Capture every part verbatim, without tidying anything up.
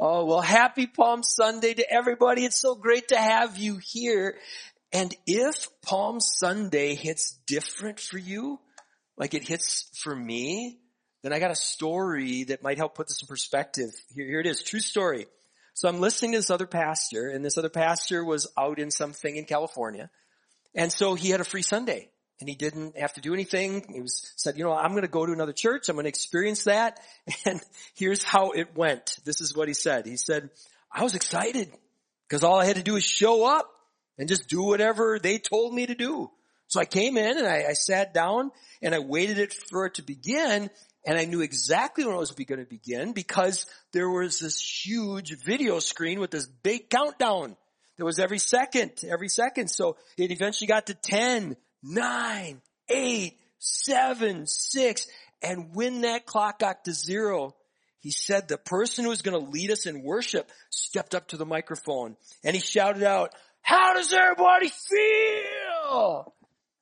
Oh, well, happy Palm Sunday to everybody. It's so great to have you here. And if Palm Sunday hits different for you, like it hits for me, then I got a story that might help put this in perspective. Here, here it is, true story. So I'm listening to this other pastor, and this other pastor was out in something in California. And so he had a free Sunday, and he didn't have to do anything. He was said, you know, I'm going to go to another church. I'm going to experience that. And here's how it went. This is what he said. He said, I was excited because all I had to do was show up and just do whatever they told me to do. So I came in and I, I sat down and I waited it for it to begin. And I knew exactly when it was going to begin because there was this huge video screen with this big countdown. There was every second, every second. So it eventually got to ten, nine, eight, seven, six. And when that clock got to zero, he said the person who was going to lead us in worship stepped up to the microphone and he shouted out, how does everybody feel?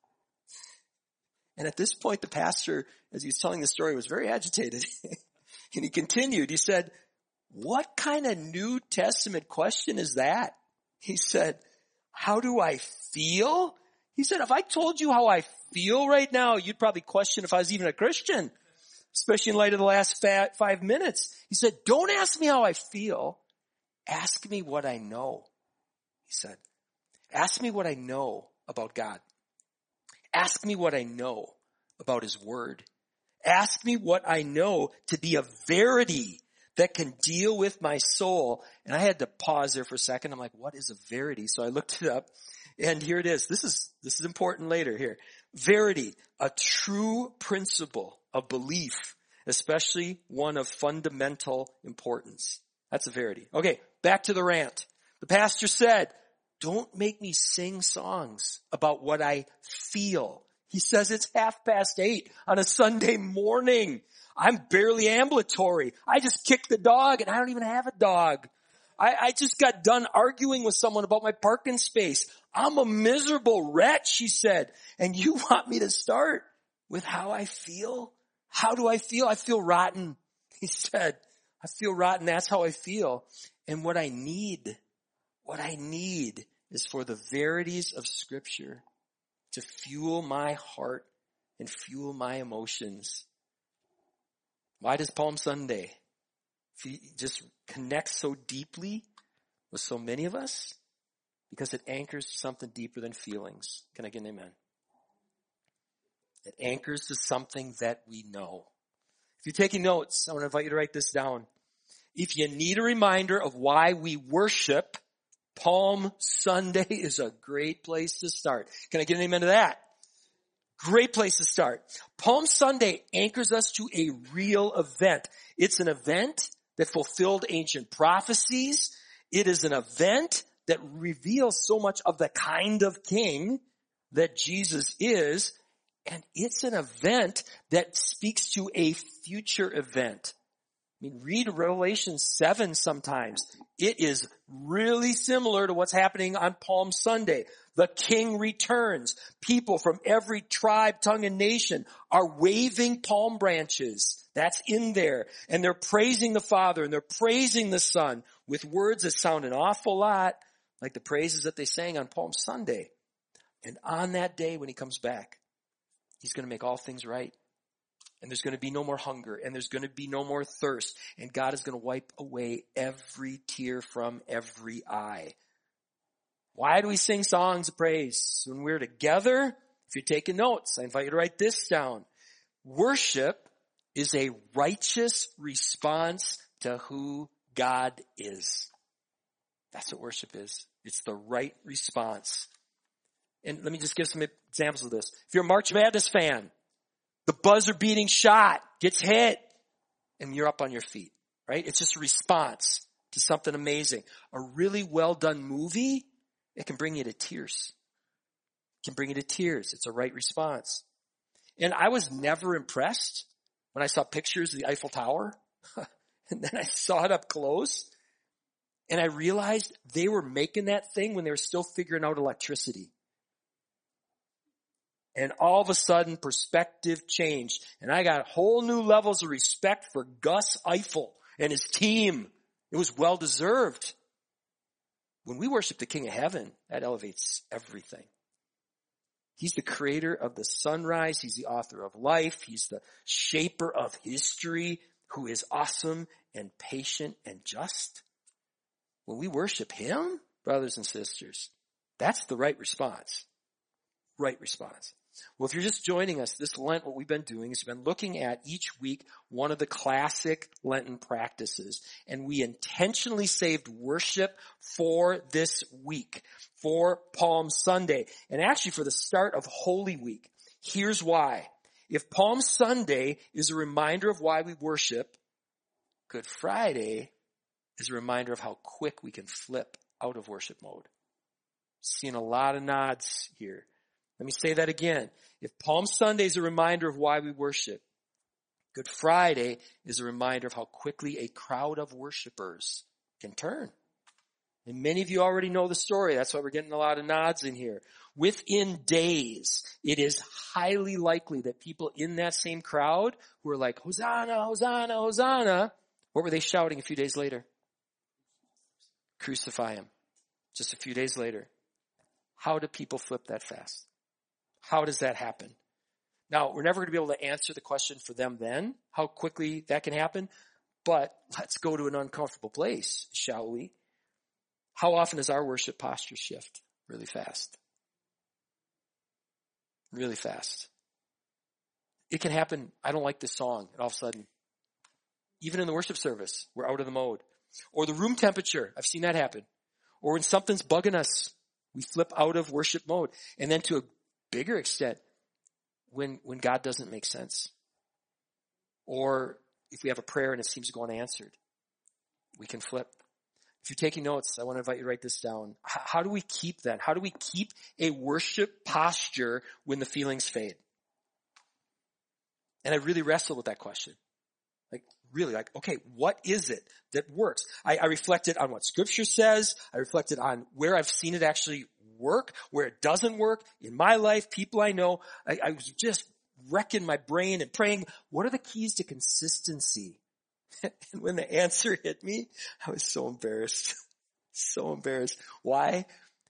And at this point, the pastor, as he was telling the story, was very agitated. And he continued. He said, what kind of New Testament question is that? He said, how do I feel? He said, if I told you how I feel right now, you'd probably question if I was even a Christian, especially in light of the last five minutes. He said, don't ask me how I feel. Ask me what I know. He said, ask me what I know about God. Ask me what I know about his word. Ask me what I know to be a verity that can deal with my soul. And I had to pause there for a second. I'm like, what is a verity? So I looked it up and here it is. This is, this is important later here. Verity, a true principle of belief, especially one of fundamental importance. That's a verity. Okay, back to the rant. The pastor said, don't make me sing songs about what I feel. He says it's half past eight on a Sunday morning. I'm barely ambulatory. I just kicked the dog and I don't even have a dog. I, I just got done arguing with someone about my parking space. I'm a miserable wretch, he said. And you want me to start with how I feel? How do I feel? I feel rotten, he said. I feel rotten. That's how I feel. And what I need What I need is for the verities of Scripture to fuel my heart and fuel my emotions. Why does Palm Sunday just connect so deeply with so many of us? Because it anchors to something deeper than feelings. Can I get an amen? It anchors to something that we know. If you're taking notes, I want to invite you to write this down. If you need a reminder of why we worship, Palm Sunday is a great place to start. Can I get an amen to that? Great place to start. Palm Sunday anchors us to a real event. It's an event that fulfilled ancient prophecies. It is an event that reveals so much of the kind of king that Jesus is. And it's an event that speaks to a future event. I mean, read Revelation seven sometimes. It is really similar to what's happening on Palm Sunday. The king returns. People from every tribe, tongue, and nation are waving palm branches. That's in there. And they're praising the Father and they're praising the Son with words that sound an awful lot like the praises that they sang on Palm Sunday. And on that day when he comes back, he's going to make all things right. And there's going to be no more hunger, and there's going to be no more thirst, and God is going to wipe away every tear from every eye. Why do we sing songs of praise? When we're together, if you're taking notes, I invite you to write this down. Worship is a righteous response to who God is. That's what worship is. It's the right response. And let me just give some examples of this. If you're a March Madness fan, the buzzer beating shot gets hit and you're up on your feet, right? It's just a response to something amazing. A really well done movie, it can bring you to tears. It can bring you to tears. It's a right response. And I was never impressed when I saw pictures of the Eiffel Tower. And then I saw it up close. And I realized they were making that thing when they were still figuring out electricity. And all of a sudden, perspective changed. And I got whole new levels of respect for Gus Eiffel and his team. It was well deserved. When we worship the King of Heaven, that elevates everything. He's the creator of the sunrise. He's the author of life. He's the shaper of history, who is awesome and patient and just. When we worship him, brothers and sisters, that's the right response. Right response. Well, if you're just joining us this Lent, what we've been doing is we've been looking at each week one of the classic Lenten practices. And we intentionally saved worship for this week, for Palm Sunday, and actually for the start of Holy Week. Here's why. If Palm Sunday is a reminder of why we worship, Good Friday is a reminder of how quick we can flip out of worship mode. Seeing a lot of nods here. Let me say that again. If Palm Sunday is a reminder of why we worship, Good Friday is a reminder of how quickly a crowd of worshipers can turn. And many of you already know the story. That's why we're getting a lot of nods in here. Within days, it is highly likely that people in that same crowd who are like, Hosanna, Hosanna, Hosanna, what were they shouting a few days later? Crucify him. Just a few days later. How do people flip that fast? How does that happen? Now, we're never going to be able to answer the question for them then, how quickly that can happen, but let's go to an uncomfortable place, shall we? How often does our worship posture shift? Really fast. Really fast. It can happen, I don't like this song, and all of a sudden, even in the worship service, we're out of the mode. Or the room temperature, I've seen that happen. Or when something's bugging us, we flip out of worship mode. And then to a bigger extent, when, when God doesn't make sense. Or if we have a prayer and it seems to go unanswered, we can flip. If you're taking notes, I want to invite you to write this down. How, how do we keep that? How do we keep a worship posture when the feelings fade? And I really wrestled with that question. Like, really, like, okay, what is it that works? I, I reflected on what Scripture says. I reflected on where I've seen it actually work, where it doesn't work in my life, people I know. I, I was just wrecking my brain and praying, what are the keys to consistency? And when the answer hit me, I was so embarrassed. So embarrassed. Why?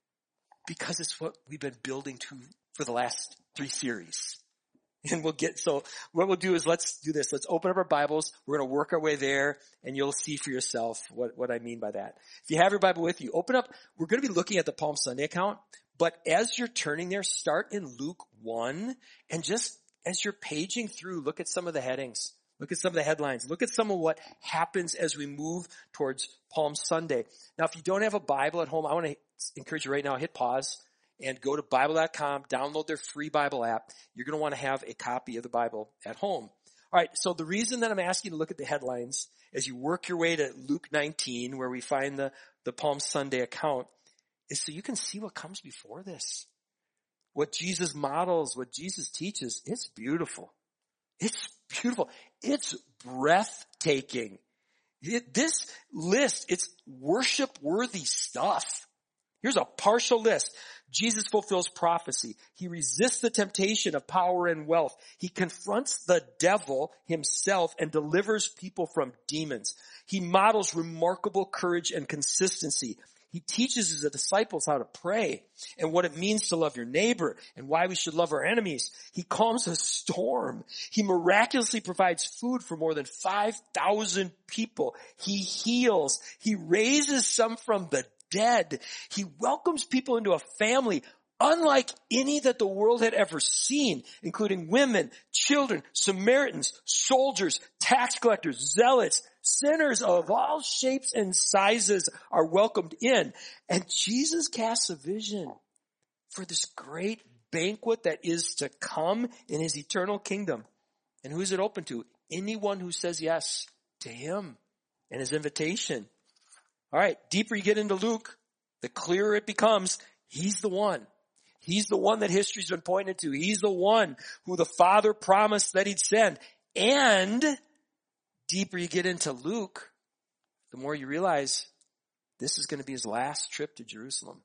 Because it's what we've been building to for the last three series. And we'll get, so what we'll do is let's do this. Let's open up our Bibles. We're going to work our way there and you'll see for yourself what, what I mean by that. If you have your Bible with you, open up. We're going to be looking at the Palm Sunday account, but as you're turning there, start in Luke one and just as you're paging through, look at some of the headings. Look at some of the headlines. Look at some of what happens as we move towards Palm Sunday. Now, if you don't have a Bible at home, I want to encourage you right now, hit pause. And go to Bible dot com, download their free Bible app. You're going to want to have a copy of the Bible at home. All right, so the reason that I'm asking you to look at the headlines as you work your way to Luke nineteen, where we find the, the Palm Sunday account, is so you can see what comes before this. What Jesus models, what Jesus teaches, it's beautiful. It's beautiful. It's breathtaking. It, this list, it's worship-worthy stuff. Here's a partial list. Jesus fulfills prophecy. He resists the temptation of power and wealth. He confronts the devil himself and delivers people from demons. He models remarkable courage and consistency. He teaches his disciples how to pray and what it means to love your neighbor and why we should love our enemies. He calms a storm. He miraculously provides food for more than five thousand people. He heals. He raises some from the dead. He welcomes people into a family unlike any that the world had ever seen, including women, children, Samaritans, soldiers, tax collectors, zealots, sinners of all shapes and sizes are welcomed in. And Jesus casts a vision for this great banquet that is to come in his eternal kingdom. And who is it open to? Anyone who says yes to him and his invitation. All right, deeper you get into Luke, the clearer it becomes. He's the one. He's the one that history's been pointed to. He's the one who the Father promised that he'd send. And deeper you get into Luke, the more you realize this is going to be his last trip to Jerusalem.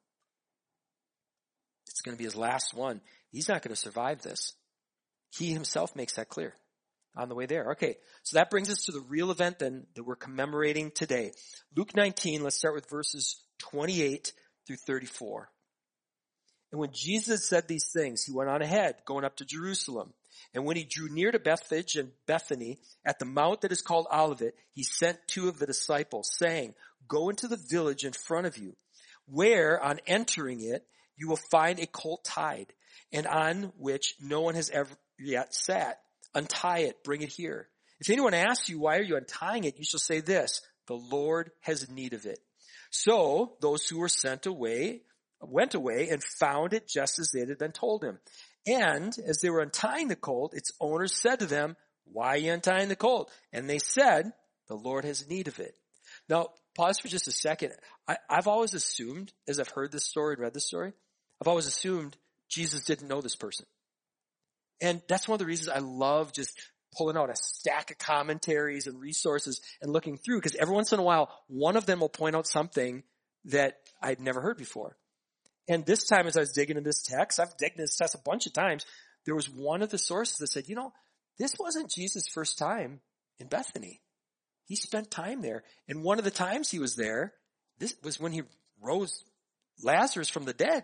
It's going to be his last one. He's not going to survive this. He himself makes that clear. on the way there. Okay, so that brings us to the real event then that we're commemorating today. Luke nineteen, let's start with verses twenty-eight through thirty-four. And when Jesus said these things, he went on ahead, going up to Jerusalem. And when he drew near to Bethphage and Bethany, at the mount that is called Olivet, he sent two of the disciples, saying, go into the village in front of you, where on entering it, you will find a colt tied, and on which no one has ever yet sat. Untie it, bring it here. If anyone asks you, why are you untying it? You shall say this, the Lord has need of it. So those who were sent away went away and found it just as they had been told him. And as they were untying the colt, its owner said to them, why are you untying the colt? And they said, the Lord has need of it. Now, pause for just a second. I, I've always assumed, as I've heard this story and read this story, I've always assumed Jesus didn't know this person. And that's one of the reasons I love just pulling out a stack of commentaries and resources and looking through, because every once in a while, one of them will point out something that I'd never heard before. And this time, as I was digging into this text, I've digged into this text a bunch of times, there was one of the sources that said, you know, this wasn't Jesus' first time in Bethany. He spent time there. And one of the times he was there, this was when he rose Lazarus from the dead.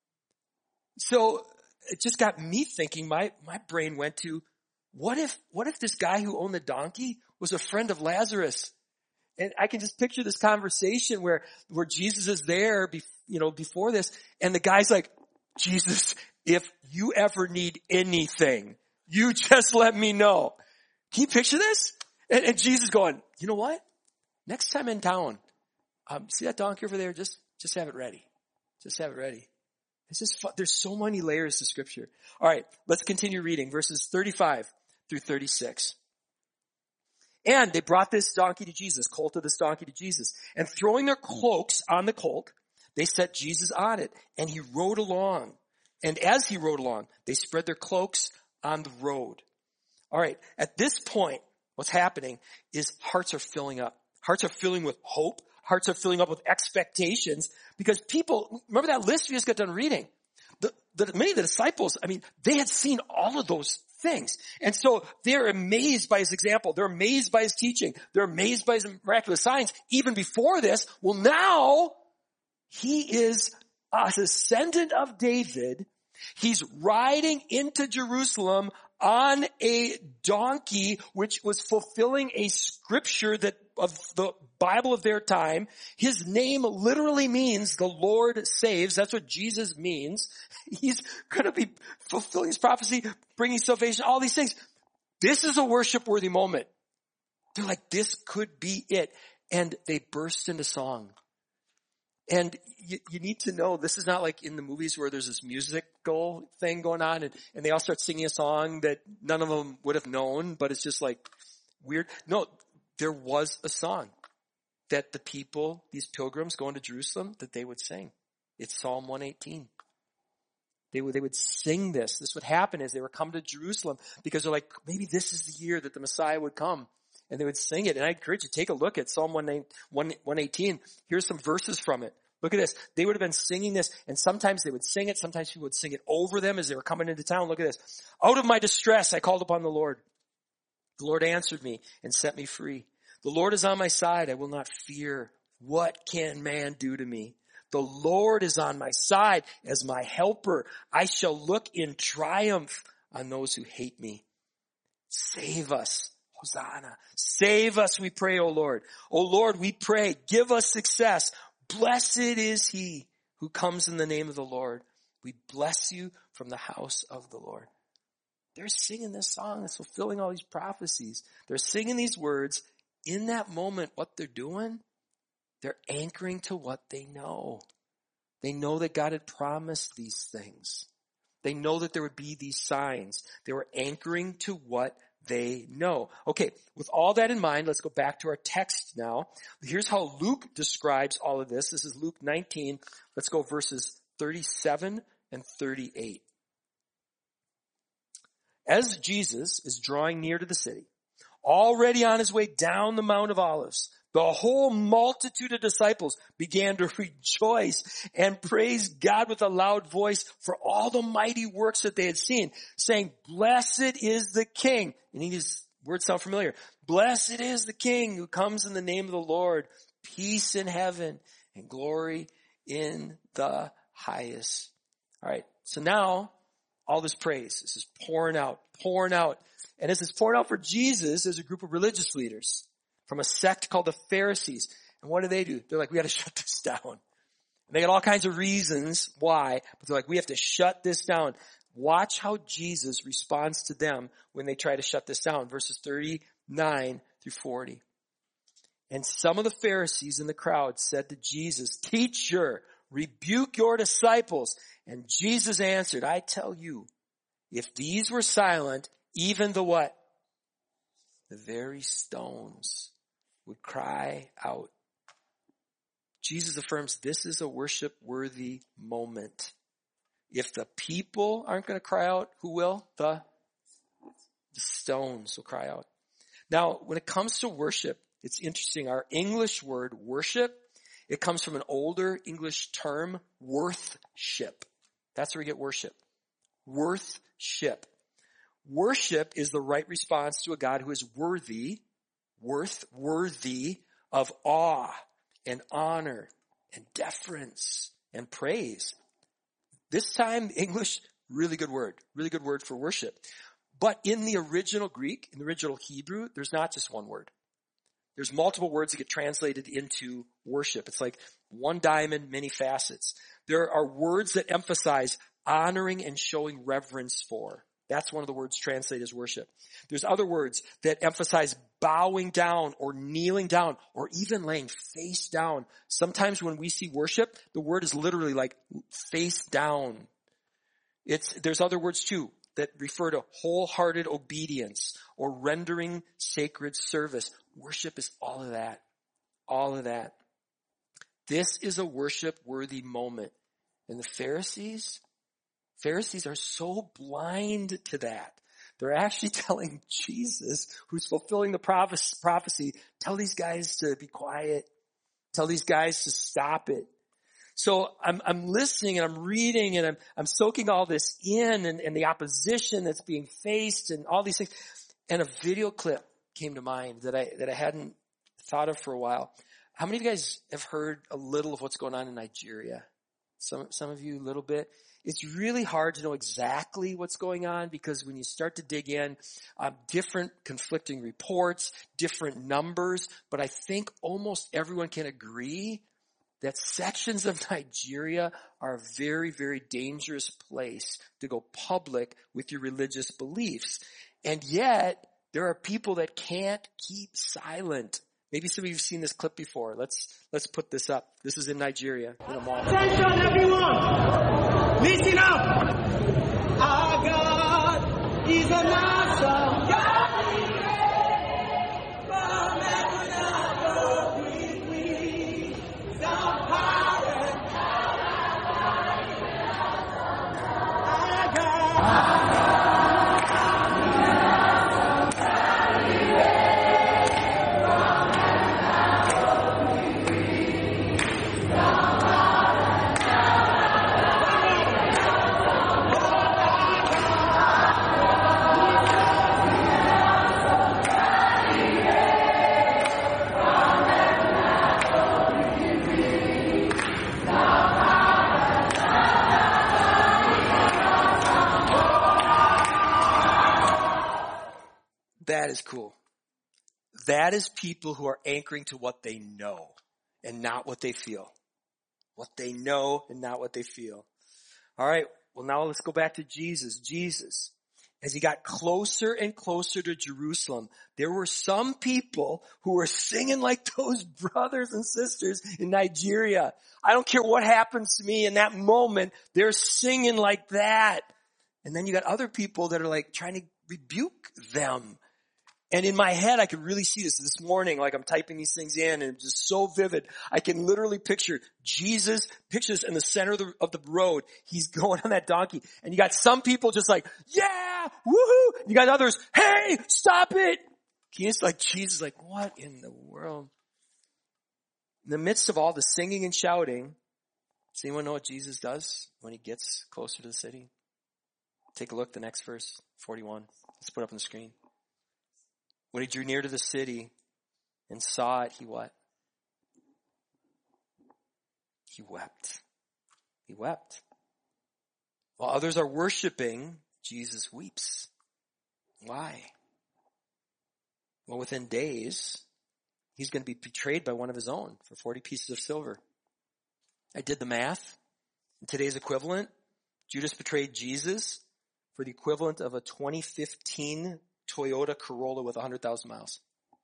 So it just got me thinking, my, my brain went to, what if, what if this guy who owned the donkey was a friend of Lazarus? And I can just picture this conversation where, where Jesus is there, be, you know, before this, and the guy's like, Jesus, if you ever need anything, you just let me know. Can you picture this? And, and Jesus going, you know what? Next time in town, um, see that donkey over there? Just, just have it ready. Just have it ready. It's just fun. There's so many layers to scripture. All right, let's continue reading verses thirty-five through thirty-six. And they brought this donkey to Jesus, colt of this donkey to Jesus. And throwing their cloaks on the colt, they set Jesus on it. And he rode along. And as he rode along, they spread their cloaks on the road. All right, at this point, what's happening is hearts are filling up. Hearts are filling with hope. Hearts are filling up with expectations. Because people, remember that list we just got done reading? The, the, many of the disciples, I mean, they had seen all of those things. And so they're amazed by his example. They're amazed by his teaching. They're amazed by his miraculous signs. Even before this, well, now he is a descendant of David. He's riding into Jerusalem on a donkey, which was fulfilling a scripture that of the Bible of their time. His name literally means the Lord saves. That's what Jesus means. He's going to be fulfilling his prophecy, bringing salvation, all these things. This is a worship-worthy moment. They're like, this could be it. And they burst into song. And you, you need to know, this is not like in the movies where there's this musical thing going on and, and they all start singing a song that none of them would have known, but it's just like weird. No, there was a song that the people, these pilgrims going to Jerusalem, that they would sing. It's Psalm one eighteen. They would, they would sing this. This would happen as they were coming to Jerusalem because they're like, maybe this is the year that the Messiah would come. And they would sing it. And I encourage you, take a look at Psalm one eighteen. Here's some verses from it. Look at this. They would have been singing this, and sometimes they would sing it. Sometimes people would sing it over them as they were coming into town. Look at this. Out of my distress, I called upon the Lord. The Lord answered me and set me free. The Lord is on my side. I will not fear. What can man do to me? The Lord is on my side as my helper. I shall look in triumph on those who hate me. Save us. Hosanna. Save us, we pray, O Lord. O Lord, we pray, give us success. Blessed is he who comes in the name of the Lord. We bless you from the house of the Lord. They're singing this song that's fulfilling all these prophecies. They're singing these words. In that moment, what they're doing, they're anchoring to what they know. They know that God had promised these things. They know that there would be these signs. They were anchoring to what they know. Okay, with all that in mind, let's go back to our text now. Here's how Luke describes all of this. This is Luke nineteen. Let's go verses thirty-seven and thirty-eight. As Jesus is drawing near to the city, already on his way down the Mount of Olives, the whole multitude of disciples began to rejoice and praise God with a loud voice for all the mighty works that they had seen, saying, blessed is the King. And he just Words sound familiar. Blessed is the King who comes in the name of the Lord. Peace in heaven and glory in the highest. All right. So now all this praise, this is pouring out, pouring out. And as it's pouring out for Jesus, there's a group of religious leaders from a sect called the Pharisees. And what do they do? They're like, we got to shut this down. And they got all kinds of reasons why, but they're like, we have to shut this down. Watch how Jesus responds to them when they try to shut this down. Verses thirty-nine through forty. And some of the Pharisees in the crowd said to Jesus, Teacher, rebuke your disciples. And Jesus answered, I tell you, if these were silent, even the what? The very stones would cry out. Jesus affirms this is a worship-worthy moment. If the people aren't going to cry out, who will? The, the stones will cry out. Now, when it comes to worship, it's interesting. Our English word worship, it comes from an older English term, worthship. That's where we get worship. Worthship. Worship is the right response to a God who is worthy, worth, worthy of awe and honor and deference and praise. This time, English, really good word. Really good word for worship. But in the original Greek, in the original Hebrew, there's not just one word. There's multiple words that get translated into worship. It's like one diamond, many facets. There are words that emphasize honoring and showing reverence for. That's one of the words translated as worship. There's other words that emphasize bowing down or kneeling down or even laying face down. Sometimes when we see worship, the word is literally like face down. It's, there's other words too that refer to wholehearted obedience or rendering sacred service. Worship is all of that. All of that. This is a worship-worthy moment. And the Pharisees, Pharisees are so blind to that. They're actually telling Jesus, who's fulfilling the prophecy, tell these guys to be quiet. Tell these guys to stop it. So I'm, I'm listening and I'm reading and I'm, I'm soaking all this in and, and the opposition that's being faced and all these things. And a video clip came to mind that I, that I hadn't thought of for a while. How many of you guys have heard a little of what's going on in Nigeria? Some, some of you a little bit. It's really hard to know exactly what's going on because when you start to dig in, um, different conflicting reports, different numbers, but I think almost everyone can agree that sections of Nigeria are a very, very dangerous place to go public with your religious beliefs. And yet, there are people that can't keep silent. Maybe some of you have seen this clip before. Let's, let's put this up. This is in Nigeria, in a mall. Attention everyone! Listen up! Our God is an awesome God! From heaven above we breathe the power and our God. That is cool. That is people who are anchoring to what they know and not what they feel. What they know and not what they feel. All right. Well, now let's go back to Jesus. Jesus, as he got closer and closer to Jerusalem, there were some people who were singing like those brothers and sisters in Nigeria. I don't care what happens to me in that moment. They're singing like that. And then you got other people that are like trying to rebuke them. And in my head, I could really see this this morning, like I'm typing these things in and it's just so vivid. I can literally picture Jesus, picture this in the center of the, of the road. He's going on that donkey. And you got some people just like, yeah, woohoo. You got others, hey, stop it. It's like Jesus, like, what in the world? In the midst of all the singing and shouting, does anyone know what Jesus does when he gets closer to the city? Take a look, the next verse, forty-one. Let's put it up on the screen. When he drew near to the city and saw it, he what? He wept. He wept. While others are worshiping, Jesus weeps. Why? Well, within days, he's going to be betrayed by one of his own for forty pieces of silver. I did the math. In today's equivalent, Judas betrayed Jesus for the equivalent of a twenty fifteen Toyota Corolla with one hundred thousand miles.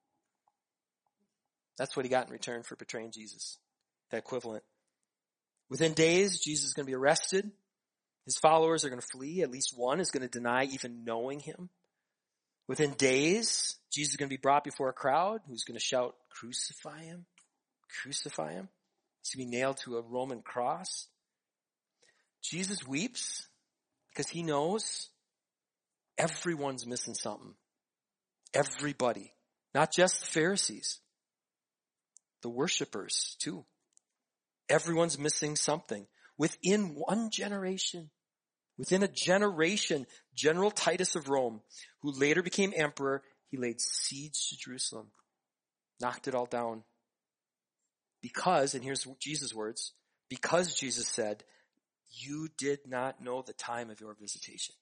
That's what he got in return for betraying Jesus. That equivalent. Within days, Jesus is going to be arrested. His followers are going to flee. At least one is going to deny even knowing him. Within days, Jesus is going to be brought before a crowd who's going to shout, "Crucify him, crucify him." He's going to be nailed to a Roman cross. Jesus weeps because he knows everyone's missing something. Everybody. Not just the Pharisees. The worshipers, too. Everyone's missing something. Within one generation, within a generation, General Titus of Rome, who later became emperor, he laid siege to Jerusalem. Knocked it all down. Because, and here's Jesus' words, because Jesus said, "You did not know the time of your visitation."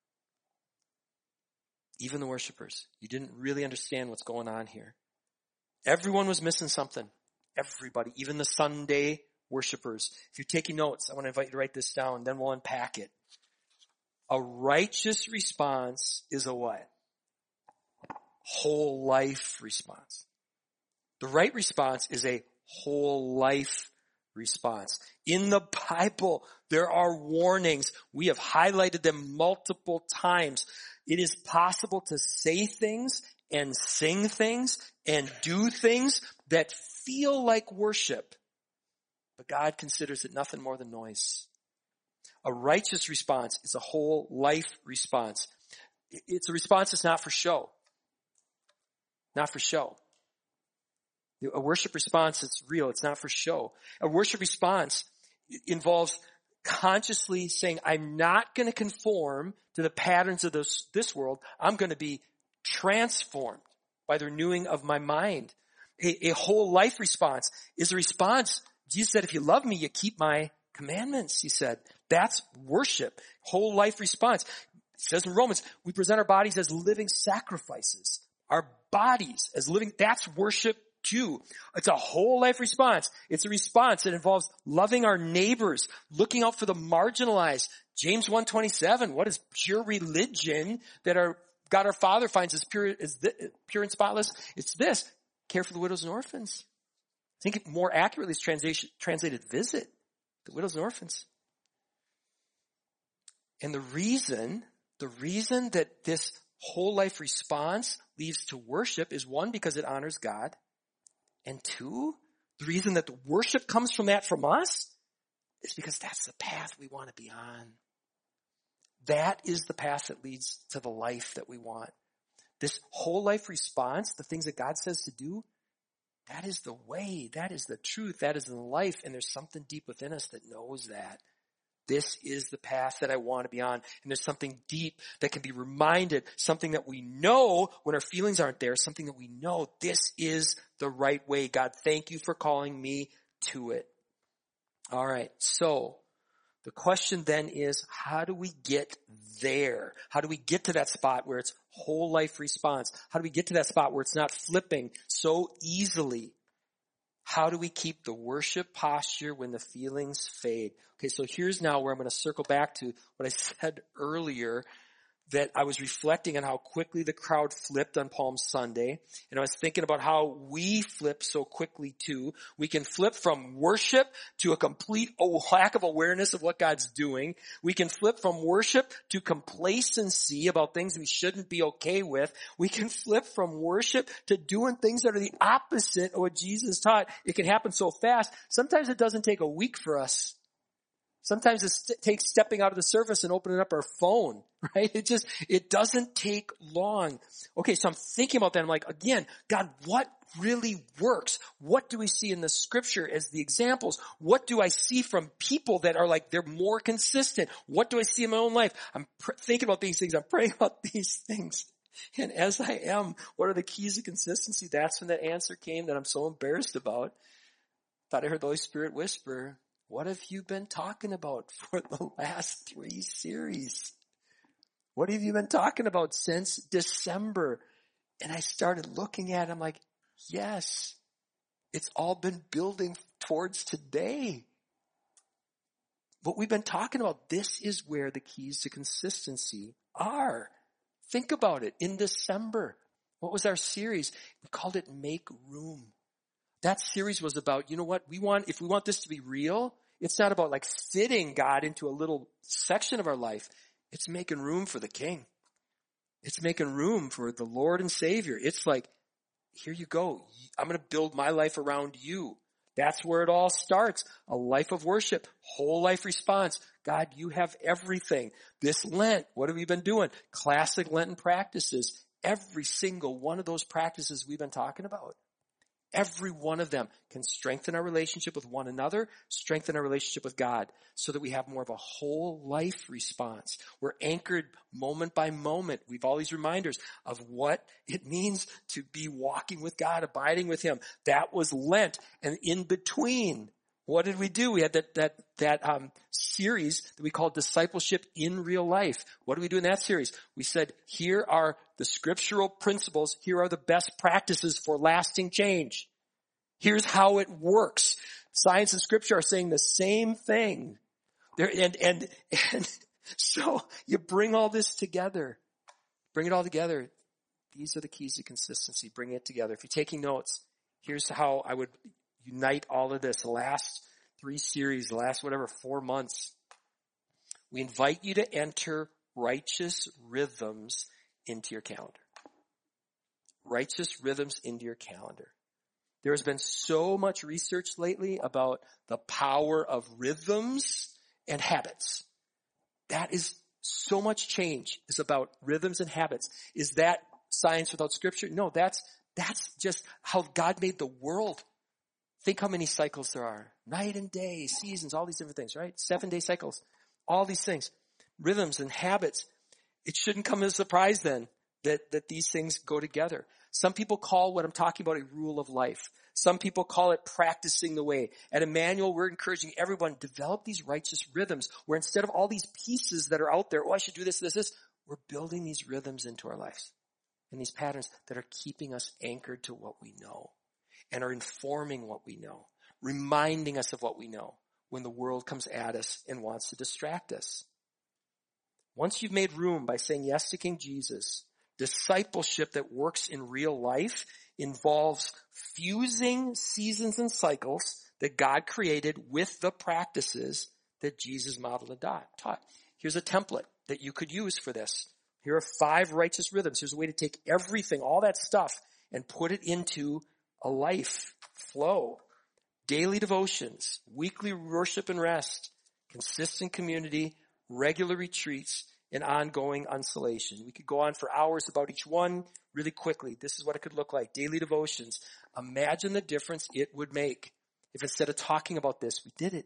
Even the worshipers, you didn't really understand what's going on here. Everyone was missing something. Everybody, even the Sunday worshipers. If you're taking notes, I want to invite you to write this down, then we'll unpack it. A righteous response is a what? Whole life response. The right response is a whole life response. In the Bible, there are warnings. We have highlighted them multiple times. It is possible to say things and sing things and do things that feel like worship, but God considers it nothing more than noise. A righteous response is a whole life response. It's a response that's not for show. Not for show. A worship response is real. It's not for show. A worship response involves consciously saying, I'm not going to conform to the patterns of this, this world. I'm going to be transformed by the renewing of my mind. A, a whole life response is a response. Jesus said, if you love me, you keep my commandments, he said. That's worship. Whole life response. It says in Romans, we present our bodies as living sacrifices. Our bodies as living, that's worship too. It's a whole life response. It's a response that involves loving our neighbors, looking out for the marginalized. James one twenty-seven, what is pure religion that our God our Father finds as pure, as this, pure and spotless? It's this, care for the widows and orphans. I think it more accurately is translation, translated visit the widows and orphans. And the reason, the reason that this whole life response leads to worship is one, because it honors God. And two, the reason that the worship comes from that from us is because that's the path we want to be on. That is the path that leads to the life that we want. This whole life response, the things that God says to do, that is the way, that is the truth, that is the life, and there's something deep within us that knows that. This is the path that I want to be on. And there's something deep that can be reminded, something that we know when our feelings aren't there, something that we know this is the right way. God, thank you for calling me to it. All right, so the question then is, how do we get there? How do we get to that spot where it's whole life response? How do we get to that spot where it's not flipping so easily? How do we keep the worship posture when the feelings fade? Okay, so here's now where I'm going to circle back to what I said earlier, that I was reflecting on how quickly the crowd flipped on Palm Sunday. And I was thinking about how we flip so quickly too. We can flip from worship to a complete lack of awareness of what God's doing. We can flip from worship to complacency about things we shouldn't be okay with. We can flip from worship to doing things that are the opposite of what Jesus taught. It can happen so fast. Sometimes it doesn't take a week for us. Sometimes it st- takes stepping out of the service and opening up our phone, right? It just, it doesn't take long. Okay, so I'm thinking about that. I'm like, again, God, what really works? What do we see in the scripture as the examples? What do I see from people that are like, they're more consistent? What do I see in my own life? I'm pr- thinking about these things. I'm praying about these things. And as I am, what are the keys of consistency? That's when that answer came that I'm so embarrassed about. Thought I heard the Holy Spirit whisper, what have you been talking about for the last three series? What have you been talking about since December? And I started looking at it. I'm like, yes, it's all been building towards today. What we've been talking about, this is where the keys to consistency are. Think about it. In December, what was our series? We called it Make Room. That series was about, you know what, we want, if we want this to be real, it's not about like fitting God into a little section of our life. It's making room for the King. It's making room for the Lord and Savior. It's like, here you go. I'm going to build my life around you. That's where it all starts. A life of worship, whole life response. God, you have everything. This Lent, what have we been doing? Classic Lenten practices. Every single one of those practices we've been talking about. Every one of them can strengthen our relationship with one another, strengthen our relationship with God, so that we have more of a whole life response. We're anchored moment by moment. We have all these reminders of what it means to be walking with God, abiding with Him. That was Lent. And in between, what did we do? We had that that that um, series that we called Discipleship in Real Life. What did we do in that series? We said, here are the scriptural principles. Here are the best practices for lasting change. Here's how it works. Science and Scripture are saying the same thing. There, and, and, and so you bring all this together. Bring it all together. These are the keys to consistency. Bring it together. If you're taking notes, here's how I would unite all of this. The last three series, the last whatever, four months. We invite you to enter righteous rhythms into your calendar. Righteous rhythms into your calendar. There has been so much research lately about the power of rhythms and habits. That is so much change is about rhythms and habits. Is that science without Scripture? No, that's, that's just how God made the world. Think how many cycles there are. Night and day, seasons, all these different things, right? Seven day cycles, all these things. Rhythms and habits. It shouldn't come as a surprise then that, that these things go together. Some people call what I'm talking about a rule of life. Some people call it practicing the way. At Emmanuel, we're encouraging everyone to develop these righteous rhythms where instead of all these pieces that are out there, oh, I should do this, this, this, we're building these rhythms into our lives and these patterns that are keeping us anchored to what we know and are informing what we know, reminding us of what we know when the world comes at us and wants to distract us. Once you've made room by saying yes to King Jesus, discipleship that works in real life involves fusing seasons and cycles that God created with the practices that Jesus modeled and taught. Here's a template that you could use for this. Here are five righteous rhythms. Here's a way to take everything, all that stuff, and put it into a life flow. Daily devotions, weekly worship and rest, consistent community, regular retreats, and ongoing consolation. We could go on for hours about each one really quickly. This is what it could look like. Daily devotions. Imagine the difference it would make if instead of talking about this, we did it.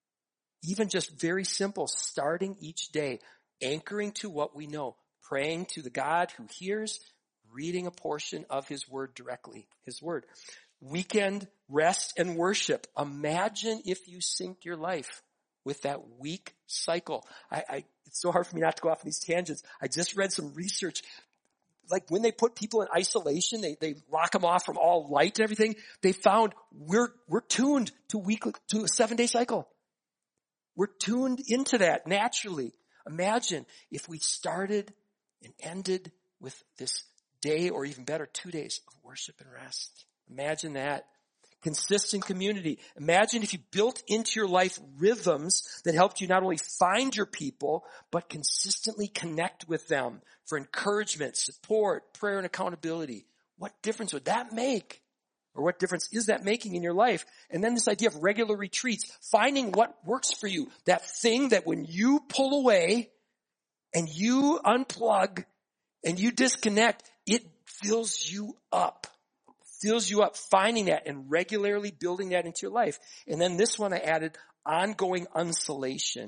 Even just very simple, starting each day, anchoring to what we know, praying to the God who hears, reading a portion of His Word directly, His Word. Weekend rest and worship. Imagine if you synced your life with that week cycle. I, I, it's so hard for me not to go off on these tangents. I just read some research. Like when they put people in isolation, they, they lock them off from all light and everything. They found we're, we're tuned to weekly, to a seven day cycle. We're tuned into that naturally. Imagine if we started and ended with this day or even better, two days of worship and rest. Imagine that. Consistent community. Imagine if you built into your life rhythms that helped you not only find your people, but consistently connect with them for encouragement, support, prayer, and accountability. What difference would that make? Or what difference is that making in your life? And then this idea of regular retreats, finding what works for you. That thing that when you pull away and you unplug and you disconnect, it fills you up. Fills you up, finding that and regularly building that into your life. And then this one I added, ongoing consolation.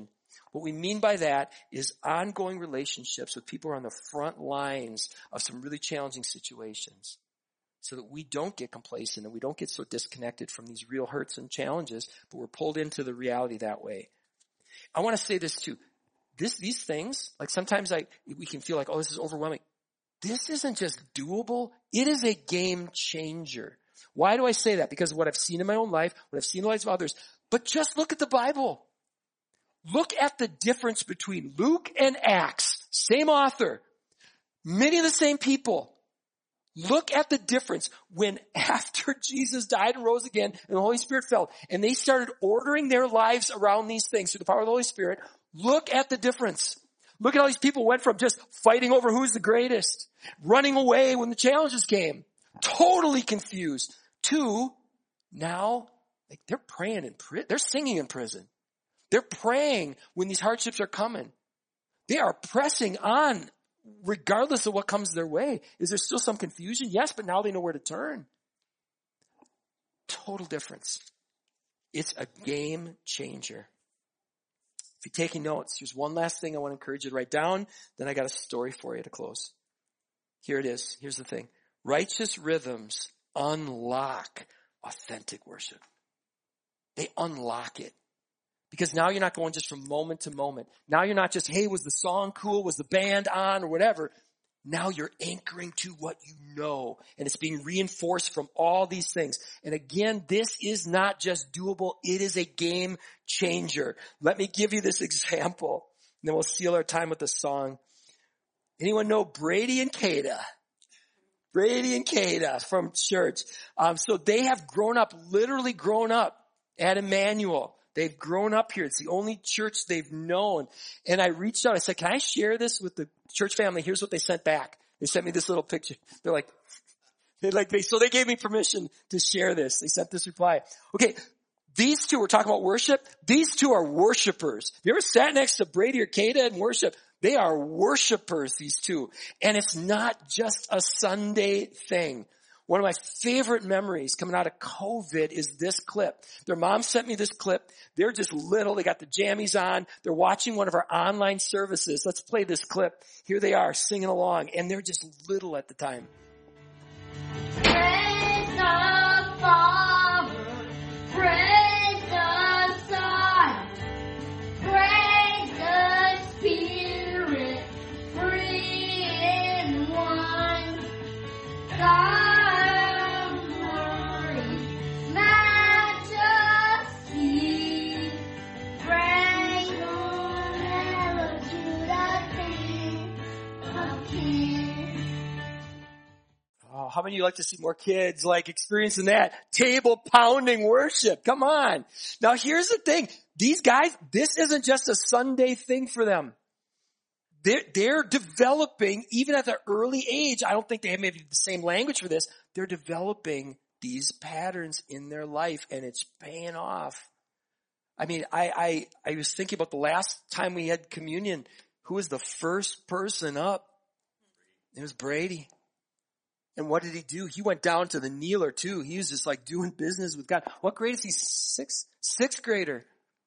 What we mean by that is ongoing relationships with people who are on the front lines of some really challenging situations, so that we don't get complacent and we don't get so disconnected from these real hurts and challenges, but we're pulled into the reality that way. I want to say this too. This, these things, like sometimes I, we can feel like, oh, this is overwhelming. This isn't just doable. It is a game changer. Why do I say that? Because of what I've seen in my own life, what I've seen in the lives of others. But just look at the Bible. Look at the difference between Luke and Acts. Same author. Many of the same people. Look at the difference when after Jesus died and rose again and the Holy Spirit fell and they started ordering their lives around these things through the power of the Holy Spirit. Look at the difference. Look at how these people went from just fighting over who's the greatest, running away when the challenges came, totally confused, to now like they're praying in prison. They're singing in prison. They're praying when these hardships are coming. They are pressing on regardless of what comes their way. Is there still some confusion? Yes, but now they know where to turn. Total difference. It's a game changer. If you're taking notes, here's one last thing I want to encourage you to write down. Then I got a story for you to close. Here it is. Here's the thing. Righteous rhythms unlock authentic worship. They unlock it. Because now you're not going just from moment to moment. Now you're not just, hey, was the song cool? Was the band on or whatever? Now you're anchoring to what you know. And it's being reinforced from all these things. And again, this is not just doable. It is a game changer. Let me give you this example. And then we'll seal our time with a song. Anyone know Brady and Kada? Brady and Kada from church. Um, so they have grown up, literally grown up at Emmanuel. They've grown up here. It's the only church they've known. And I reached out. I said, can I share this with the church family? Here's what they sent back. They sent me this little picture. They're like, they like, they, so they gave me permission to share this. They sent this reply. Okay. These two, we're talking about worship. These two are worshipers. Have you ever sat next to Brady or Kada and worship? They are worshipers, these two. And it's not just a Sunday thing. One of my favorite memories coming out of COVID is this clip. Their mom sent me this clip. They're just little. They got the jammies on. They're watching one of our online services. Let's play this clip. Here they are singing along, and they're just little at the time. Praise the Father. Praise the Son. Praise the Spirit. Three in one. God. Oh, how many of you like to see more kids like experiencing that table pounding worship? Come on. Now here's the thing. These guys, this isn't just a Sunday thing for them. They're, they're developing, even at their early age, I don't think they have maybe the same language for this. They're developing these patterns in their life, and it's paying off. I mean, I, I, I was thinking about the last time we had communion. Who was the first person up? It was Brady. And what did he do? He went down to the kneeler too. He was just like doing business with God. What grade is he? Sixth? Sixth grader.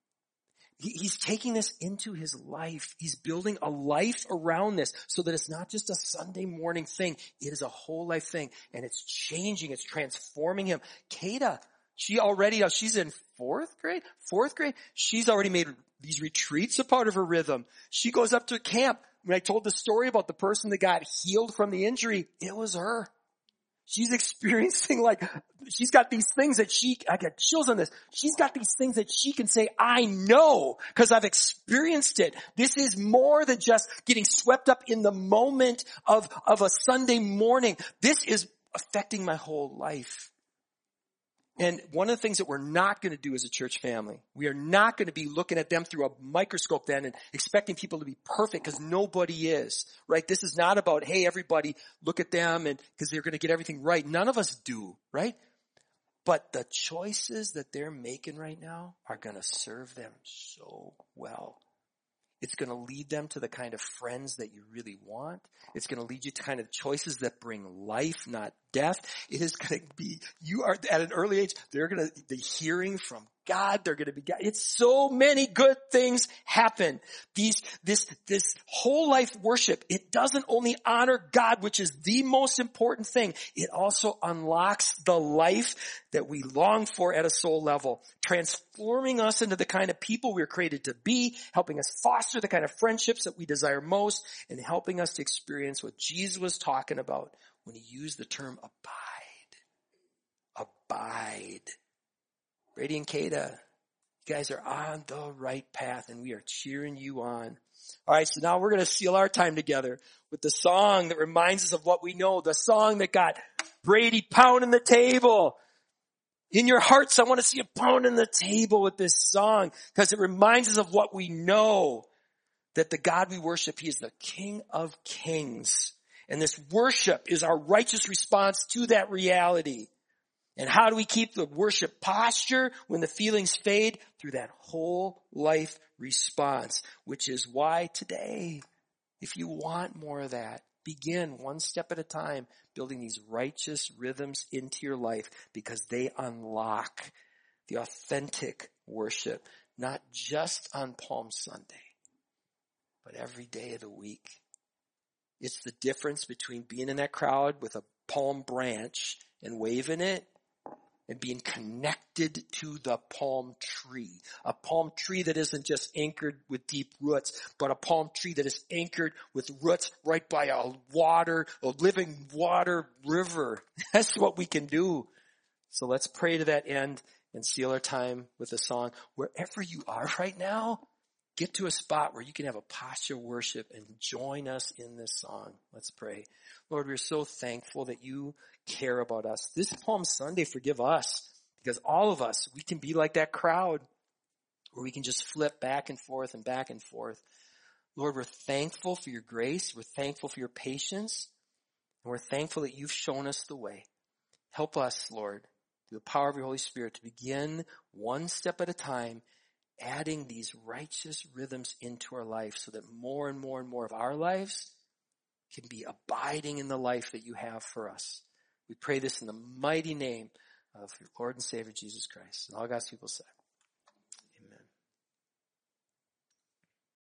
He, he's taking this into his life. He's building a life around this so that it's not just a Sunday morning thing. It is a whole life thing. And it's changing. It's transforming him. Kada, she already, she's in fourth grade? Fourth grade? She's already made these retreats a part of her rhythm. She goes up to camp. When I told the story about the person that got healed from the injury, it was her. She's experiencing like, she's got these things that she, I got chills on this. She's got these things that she can say, I know, because I've experienced it. This is more than just getting swept up in the moment of, of a Sunday morning. This is affecting my whole life. And one of the things that we're not going to do as a church family, we are not going to be looking at them through a microscope then and expecting people to be perfect, because nobody is, right? This is not about, hey, everybody look at them and because they're going to get everything right. None of us do, right? But the choices that they're making right now are going to serve them so well. It's going to lead them to the kind of friends that you really want. It's going to lead you to kind of choices that bring life, not death. It is going to be, you are at an early age, they're going to, the hearing from God, they're going to be God. It's so many good things happen. These, this, this whole life worship, it doesn't only honor God, which is the most important thing. It also unlocks the life that we long for at a soul level, transforming us into the kind of people we're created to be, helping us foster the kind of friendships that we desire most, and helping us to experience what Jesus was talking about when he used the term abide. Abide. Brady and Kada, you guys are on the right path, and we are cheering you on. All right, so now we're going to seal our time together with the song that reminds us of what we know, the song that got Brady pounding the table. In your hearts, I want to see you pounding the table with this song because it reminds us of what we know, that the God we worship, he is the King of Kings. And this worship is our righteous response to that reality. And how do we keep the worship posture when the feelings fade? Through that whole life response, which is why today, if you want more of that, begin one step at a time building these righteous rhythms into your life because they unlock the authentic worship, not just on Palm Sunday, but every day of the week. It's the difference between being in that crowd with a palm branch and waving it and being connected to the palm tree. A palm tree that isn't just anchored with deep roots, but a palm tree that is anchored with roots right by a water, a living water river. That's what we can do. So let's pray to that end and seal our time with a song. Wherever you are right now, get to a spot where you can have a posture of worship and join us in this song. Let's pray. Lord, we're so thankful that you care about us. This Palm Sunday, forgive us, because all of us, we can be like that crowd where we can just flip back and forth and back and forth. Lord, we're thankful for your grace. We're thankful for your patience. And we're thankful that you've shown us the way. Help us, Lord, through the power of your Holy Spirit to begin one step at a time, adding these righteous rhythms into our life so that more and more and more of our lives can be abiding in the life that you have for us. We pray this in the mighty name of your Lord and Savior, Jesus Christ. And all God's people said.